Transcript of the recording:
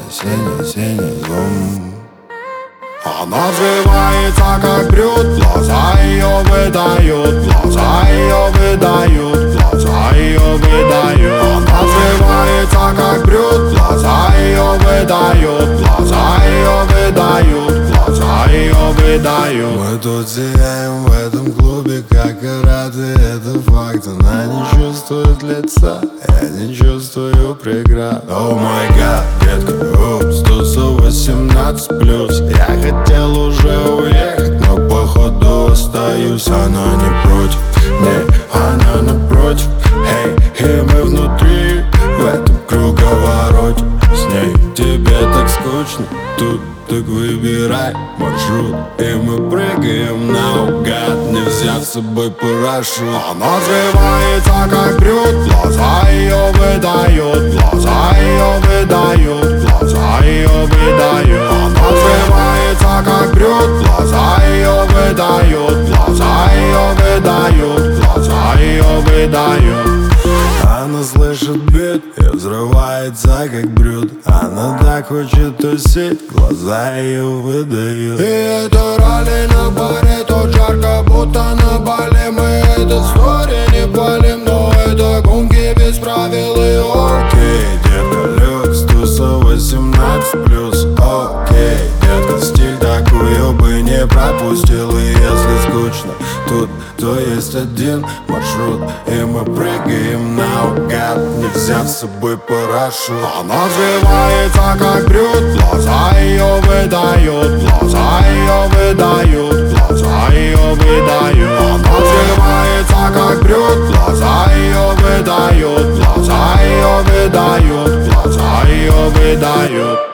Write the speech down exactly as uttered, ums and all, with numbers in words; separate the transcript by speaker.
Speaker 1: синий-синий зум. Она взрывается, как брют, глаза ее выдают, глаза ее выдают, глаза ее выдают. Она взрывается, как брют, глаза ее выдают, глаза ее выдают, глаза ее выдают. Мы тут сияем в этом клубе, как и рады, это факт. Она не чувствует лица, я не чувствую преград. О май гад, детка, упс, туса восемнадцать плюс. Я хотел уже уехать, но походу остаюсь. Она не против, не, она напротив. Эй, и мы внутри, в этом круговороте. С ней тебе так скучно, тут так выбирай маршрут. И мы прыгаем наугад, не взяв с собой парашют. Она взрывается, как брют, глаза ее выдают, глаза ее выдают, глаза ее выдают. Она взрывается, как брют, глаза ее выдают, глаза ее выдают, глаза ее выдают. Она слышит бит и взрывается, как брют. Она так хочет тусить, глаза ее выдают. И это ралли на баре, тут жарко, будто на Бали. Мы этот стори не палим, но это гонки без правил. И окей, детка, люкс, туса восемнадцать плюс. Окей, детка, стиль такую бы не пропустил. И если скучно тут, то есть один маршрут. И мы прыгаем наугад, не взяв с собой парашют. Она взрывается, как брют, глаза ее выдают, глаза ее выдают, глаза ее выдают. Она взрывается, как брют, глаза ее выдают, глаза ее выдают, глаза ее выдают.